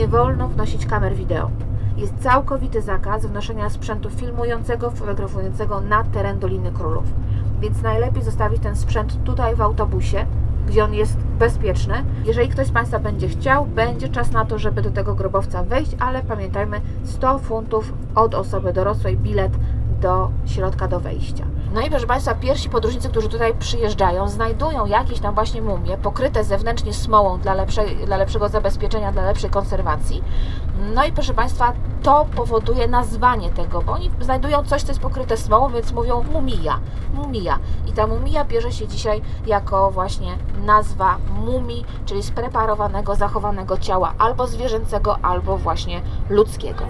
nie wolno wnosić kamer wideo. Jest całkowity zakaz wnoszenia sprzętu filmującego, fotografującego na teren Doliny Królów. Więc najlepiej zostawić ten sprzęt tutaj w autobusie, gdzie on jest bezpieczny. Jeżeli ktoś z Państwa będzie chciał, będzie czas na to, żeby do tego grobowca wejść, ale pamiętajmy, 100 funtów od osoby dorosłej, bilet do środka do wejścia. No i proszę Państwa, pierwsi podróżnicy, którzy tutaj przyjeżdżają, znajdują jakieś tam właśnie mumie pokryte zewnętrznie smołą dla lepszego zabezpieczenia, dla lepszej konserwacji. No i proszę Państwa, to powoduje nazwanie tego, bo oni znajdują coś, co jest pokryte smołą, więc mówią mumija, mumija. I ta mumija bierze się dzisiaj jako właśnie nazwa mumii, czyli spreparowanego, zachowanego ciała albo zwierzęcego, albo właśnie ludzkiego.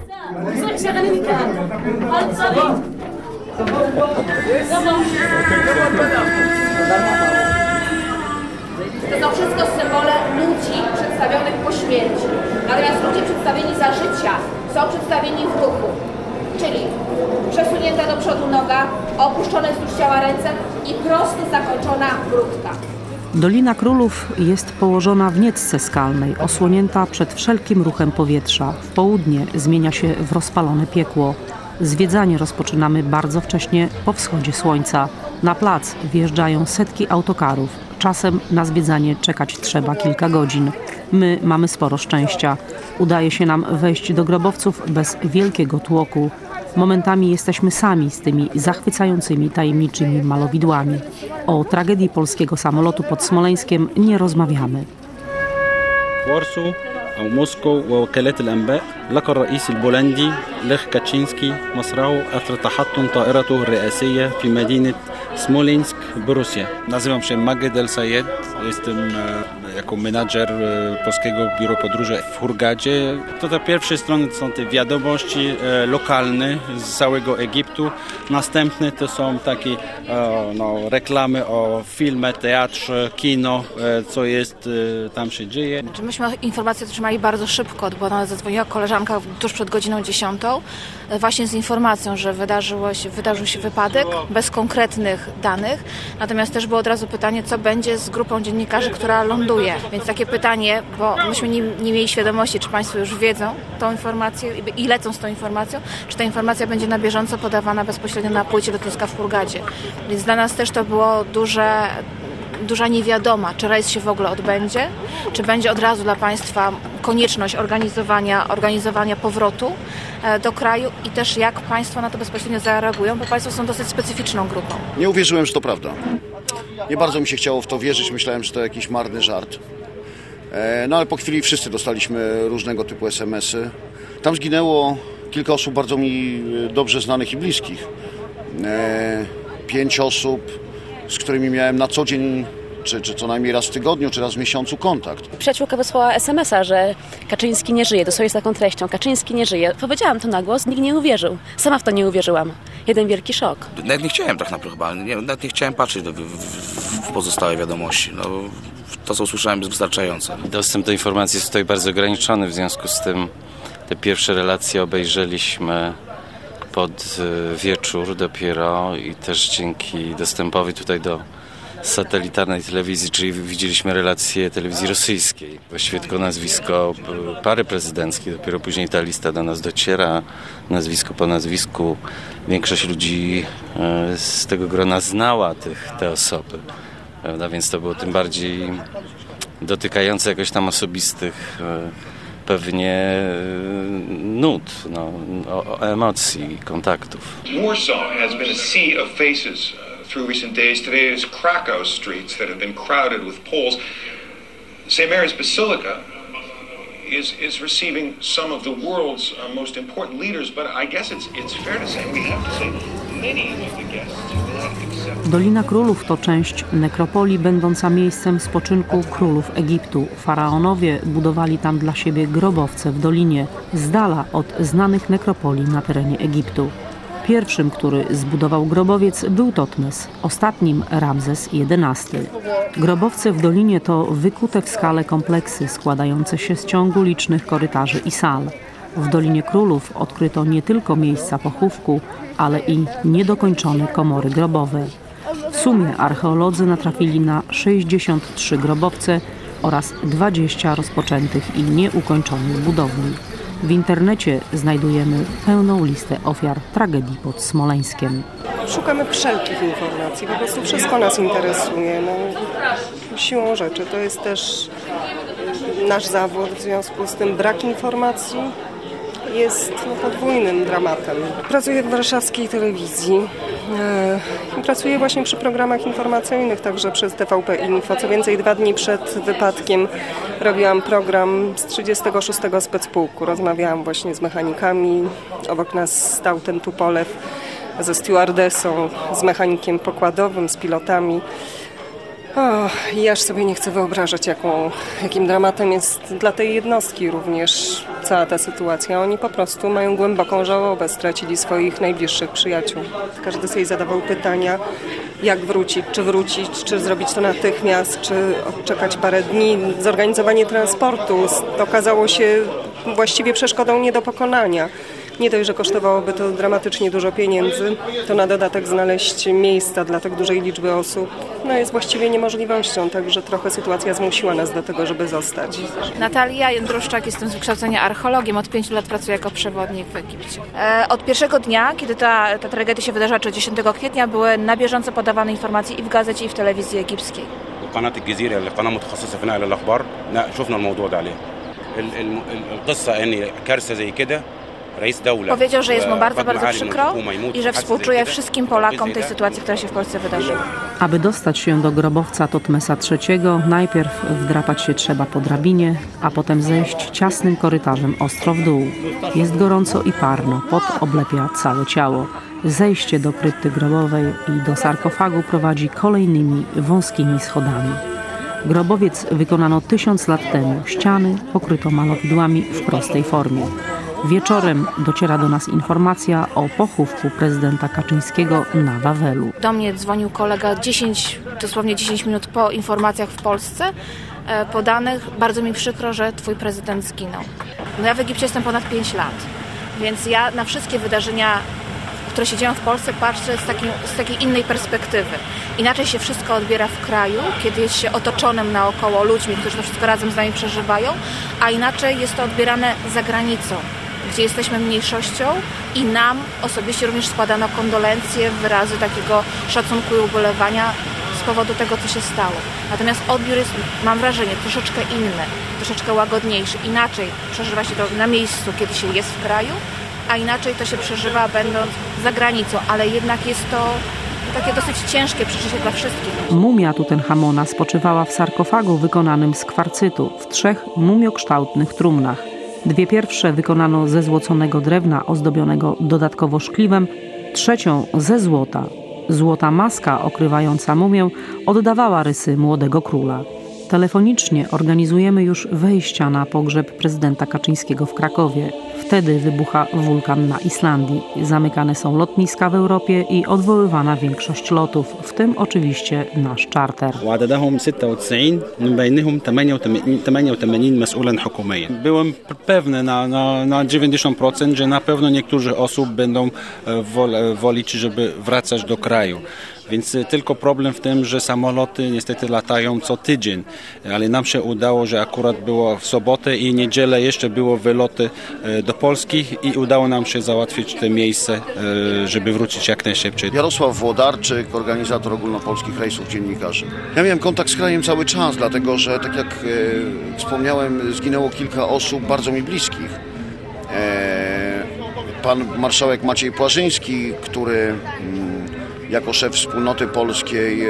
To są wszystko symbole ludzi przedstawionych po śmierci. Natomiast ludzie przedstawieni za życia są przedstawieni w duchu. Czyli przesunięta do przodu noga, opuszczone wzdłuż ciała ręce i prosto zakończona grudka. Dolina Królów jest położona w niecce skalnej, osłonięta przed wszelkim ruchem powietrza. W południe zmienia się w rozpalone piekło. Zwiedzanie rozpoczynamy bardzo wcześnie po wschodzie słońca. Na plac wjeżdżają setki autokarów. Czasem na zwiedzanie czekać trzeba kilka godzin. My mamy sporo szczęścia. Udaje się nam wejść do grobowców bez wielkiego tłoku. Momentami jesteśmy sami z tymi zachwycającymi, tajemniczymi malowidłami. O tragedii polskiego samolotu pod Smoleńskiem nie rozmawiamy. وارسو أو موسكو ووكالات الأنباء لقى الرئيس البولندي ليخ كاتشينسكي مصرعه أثر تحطم طائرته الرئاسية في مدينة سمولينسك بروسيا. Nazywam się Maged El Sayed, jestem jako menadżer Polskiego Biura Podróży w Hurgadzie. To te pierwsze strony to są te wiadomości lokalne z całego Egiptu. Następne to są takie reklamy o filmie, teatrze, kino, co jest, tam się dzieje. Myśmy informację otrzymali bardzo szybko, bo ona zadzwoniła koleżanka tuż przed godziną 10, właśnie z informacją, że wydarzył się wypadek, bez konkretnych danych. Natomiast też było od razu pytanie, co będzie z grupą dziennikarzy, która ląduje. Więc takie pytanie, bo myśmy nie mieli świadomości, czy Państwo już wiedzą tą informację i lecą z tą informacją, czy ta informacja będzie na bieżąco podawana bezpośrednio na płycie lotniska w Hurgadzie. Więc dla nas też to było duża niewiadoma, czy rejs się w ogóle odbędzie, czy będzie od razu dla Państwa konieczność organizowania powrotu do kraju i też jak Państwo na to bezpośrednio zareagują, bo Państwo są dosyć specyficzną grupą. Nie uwierzyłem, że to prawda. Nie bardzo mi się chciało w to wierzyć, myślałem, że to jakiś marny żart. No ale po chwili wszyscy dostaliśmy różnego typu SMS-y. Tam zginęło kilka osób bardzo mi dobrze znanych i bliskich. 5 osób, z którymi miałem na co dzień, czy co najmniej raz w tygodniu, czy raz w miesiącu kontakt. Przyjaciółka wysłała SMS-a, że Kaczyński nie żyje, dosłownie z taką treścią. Kaczyński nie żyje. Powiedziałam to na głos, nikt nie uwierzył. Sama w to nie uwierzyłam. Jeden wielki szok. Nawet nie chciałem tak naprawdę chyba, nawet nie chciałem patrzeć w pozostałe wiadomości. No, to, co usłyszałem, jest wystarczające. Dostęp do informacji jest tutaj bardzo ograniczony, w związku z tym te pierwsze relacje obejrzeliśmy pod wieczór dopiero i też dzięki dostępowi tutaj do satelitarnej telewizji, czyli widzieliśmy relacje telewizji rosyjskiej. Właściwie tylko nazwisko pary prezydenckiej, dopiero później ta lista do nas dociera, nazwisko po nazwisku. Większość ludzi z tego grona znała te osoby, prawda? Więc to było tym bardziej dotykające jakoś tam osobistych pewnie nut, emocji, kontaktów. Warsaw has been a sea of faces through recent days. Today is Krakow streets that have been crowded with Poles. St. Mary's Basilica is receiving some of the world's most important leaders, but I guess it's fair to say, we have to say, many of the guests have not accepted. Dolina Królów to część nekropolii będąca miejscem spoczynku królów Egiptu. Faraonowie budowali tam dla siebie grobowce w dolinie, z dala od znanych nekropolii na terenie Egiptu. Pierwszym, który zbudował grobowiec, był Totmes, ostatnim Ramzes XI. Grobowce w dolinie to wykute w skale kompleksy składające się z ciągu licznych korytarzy i sal. W Dolinie Królów odkryto nie tylko miejsca pochówku, ale i niedokończone komory grobowe. W sumie archeolodzy natrafili na 63 grobowce, oraz 20 rozpoczętych i nieukończonych budowli. W internecie znajdujemy pełną listę ofiar tragedii pod Smoleńskiem. Szukamy wszelkich informacji, po prostu wszystko nas interesuje. Siłą rzeczy to jest też nasz zawód, w związku z tym brak informacji jest podwójnym dramatem. Pracuję w warszawskiej telewizji i pracuję właśnie przy programach informacyjnych, także przez TVP Info. Co więcej, 2 dni przed wypadkiem robiłam program z 36. Specpułku. Rozmawiałam właśnie z mechanikami. Obok nas stał ten Tupolew ze stewardessą, z mechanikiem pokładowym, z pilotami. I aż sobie nie chcę wyobrażać, jakim dramatem jest dla tej jednostki również cała ta sytuacja. Oni po prostu mają głęboką żałobę, stracili swoich najbliższych przyjaciół. Każdy sobie zadawał pytania, jak wrócić, czy zrobić to natychmiast, czy odczekać parę dni. Zorganizowanie transportu okazało się właściwie przeszkodą nie do pokonania. Nie dość, że kosztowałoby to dramatycznie dużo pieniędzy, to na dodatek znaleźć miejsca dla tak dużej liczby osób jest właściwie niemożliwością, także trochę sytuacja zmusiła nas do tego, żeby zostać. Natalia Jędruszczak, jestem z wykształcenia archeologiem, od 5 lat pracuję jako przewodnik w Egipcie. Od pierwszego dnia, kiedy ta tragedia się wydarzyła, czyli 10 kwietnia, były na bieżąco podawane informacje i w gazecie, i w telewizji egipskiej. قناة الجزيرة اللي قناة متخصصة في نقل الأخبار شفنا الموضوع ده عليه القصة إن كارثة زي كده. Powiedział, że jest mu bardzo przykro i że współczuje wszystkim Polakom tej sytuacji, która się w Polsce wydarzyła. Aby dostać się do grobowca Totmesa III, najpierw wdrapać się trzeba po drabinie, a potem zejść ciasnym korytarzem ostro w dół. Jest gorąco i parno, pot oblepia całe ciało. Zejście do krypty grobowej i do sarkofagu prowadzi kolejnymi wąskimi schodami. Grobowiec wykonano 1000 lat temu. Ściany pokryto malowidłami w prostej formie. Wieczorem dociera do nas informacja o pochówku prezydenta Kaczyńskiego na Wawelu. Do mnie dzwonił kolega dosłownie 10 minut po informacjach w Polsce podanych. Bardzo mi przykro, że twój prezydent zginął. Ja w Egipcie jestem ponad 5 lat, więc ja na wszystkie wydarzenia, które się dzieją w Polsce, patrzę z takiej innej perspektywy. Inaczej się wszystko odbiera w kraju, kiedy jest się otoczonym naokoło ludźmi, którzy to wszystko razem z nami przeżywają, a inaczej jest to odbierane za granicą, gdzie jesteśmy mniejszością i nam osobiście również składano kondolencje, wyrazy takiego szacunku i ubolewania z powodu tego, co się stało. Natomiast odbiór jest, mam wrażenie, troszeczkę inny, troszeczkę łagodniejszy. Inaczej przeżywa się to na miejscu, kiedy się jest w kraju, a inaczej to się przeżywa będąc za granicą, ale jednak jest to takie dosyć ciężkie przeżycie dla wszystkich. Mumia Tutenchamona spoczywała w sarkofagu wykonanym z kwarcytu w 3 mumiokształtnych trumnach. 2 pierwsze wykonano ze złoconego drewna ozdobionego dodatkowo szkliwem, 3 ze złota. Złota maska okrywająca mumię oddawała rysy młodego króla. Telefonicznie organizujemy już wejścia na pogrzeb prezydenta Kaczyńskiego w Krakowie. Wtedy wybucha wulkan na Islandii. Zamykane są lotniska w Europie i odwoływana większość lotów, w tym oczywiście nasz czarter. وعددهم 96 من بينهم 88 مسؤولا حكوميا. Byłem pewny na 90%, że na pewno niektórzy osób będą wolić, żeby wracać do kraju. Więc tylko problem w tym, że samoloty niestety latają co tydzień, ale nam się udało, że akurat było w sobotę i niedzielę jeszcze było wyloty do Polski i udało nam się załatwić te miejsce, żeby wrócić jak najszybciej. Jarosław Włodarczyk, organizator ogólnopolskich rejsów dziennikarzy. Ja miałem kontakt z krajem cały czas, dlatego że tak jak wspomniałem, zginęło kilka osób bardzo mi bliskich. Pan marszałek Maciej Płażyński, który jako szef wspólnoty polskiej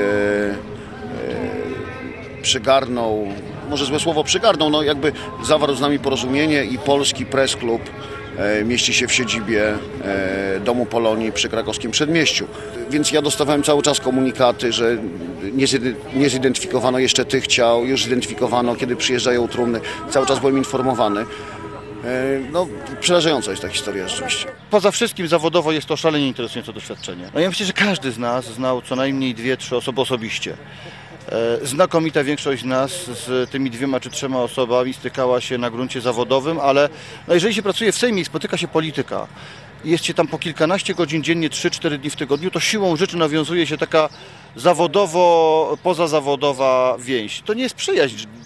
przygarnął, może złe słowo przygarnął, jakby zawarł z nami porozumienie i Polski Press Club mieści się w siedzibie Domu Polonii przy krakowskim Przedmieściu. Więc ja dostawałem cały czas komunikaty, że nie zidentyfikowano jeszcze tych ciał, już zidentyfikowano, kiedy przyjeżdżają trumny. Cały czas byłem informowany. Przerażająca jest ta historia rzeczywiście. Poza wszystkim zawodowo jest to szalenie interesujące doświadczenie. Ja myślę, że każdy z nas znał co najmniej 2-3 osoby osobiście. Znakomita większość z nas z tymi 2 czy 3 osobami stykała się na gruncie zawodowym, ale jeżeli się pracuje w Sejmie i spotyka się polityka, jest się tam po kilkanaście godzin dziennie, 3-4 dni w tygodniu, to siłą rzeczy nawiązuje się taka zawodowo, pozazawodowa więź. To nie jest przyjaźń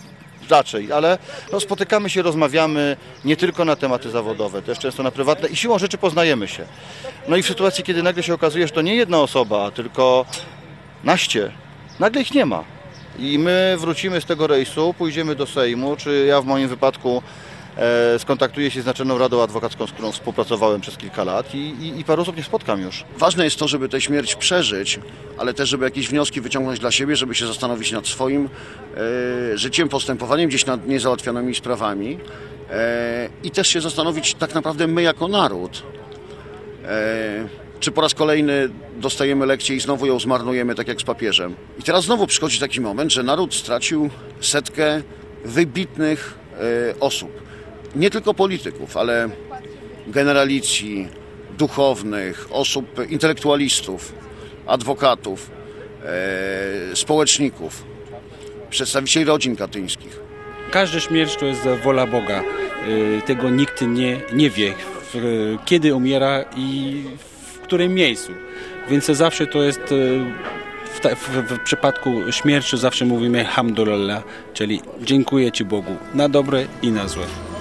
raczej, ale no, spotykamy się, rozmawiamy nie tylko na tematy zawodowe, też często na prywatne i siłą rzeczy poznajemy się. No i w sytuacji, kiedy nagle się okazuje, że to nie jedna osoba, tylko naście, nagle ich nie ma. I my wrócimy z tego rejsu, pójdziemy do Sejmu, czy ja w moim wypadku skontaktuję się z Naczelną Radą Adwokacką, z którą współpracowałem przez kilka lat i paru osób nie spotkam już. Ważne jest to, żeby tę śmierć przeżyć, ale też, żeby jakieś wnioski wyciągnąć dla siebie, żeby się zastanowić nad swoim życiem, postępowaniem gdzieś nad niezałatwionymi sprawami i też się zastanowić tak naprawdę my jako naród. Czy po raz kolejny dostajemy lekcję i znowu ją zmarnujemy, tak jak z papieżem. I teraz znowu przychodzi taki moment, że naród stracił setkę wybitnych osób. Nie tylko polityków, ale generalicji, duchownych, osób, intelektualistów, adwokatów, społeczników, przedstawicieli rodzin katyńskich. Każda śmierć to jest wola Boga. Tego nikt nie wie, kiedy umiera i w którym miejscu. Więc zawsze to jest, w przypadku śmierci zawsze mówimy Hamdulillah, czyli dziękuję Ci Bogu na dobre i na złe.